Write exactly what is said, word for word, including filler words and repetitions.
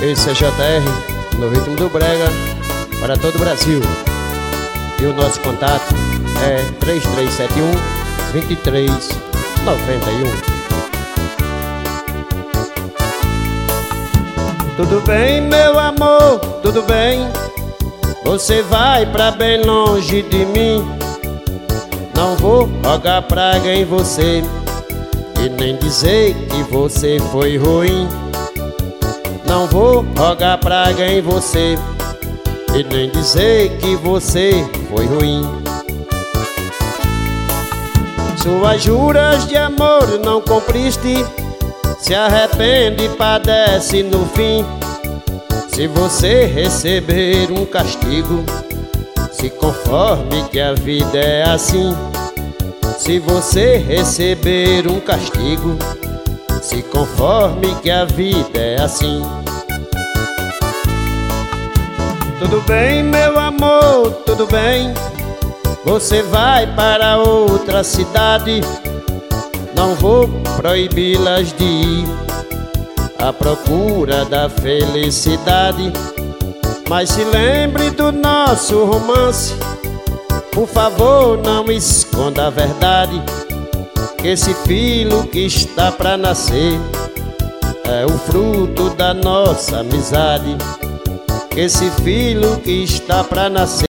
Esse é J R, no ritmo do brega, para todo o Brasil. E o nosso contato é três três sete um, dois três nove um. Tudo bem, meu amor, tudo bem. Você vai pra bem longe de mim. Não vou rogar praga em você e nem dizer que você foi ruim. Não vou rogar praga em você e nem dizer que você foi ruim. Suas juras de amor não cumpriste, se arrepende e padece no fim. Se você receber um castigo, se conforme que a vida é assim. Se você receber um castigo, se conforme que a vida é assim. Tudo bem, meu amor, tudo bem. Você vai para outra cidade. Não vou proibi-las de ir à procura da felicidade. Mas se lembre do nosso romance. Por favor, não esconda a verdade, que esse filho que está pra nascer é o fruto da nossa amizade. Que esse filho que está pra nascer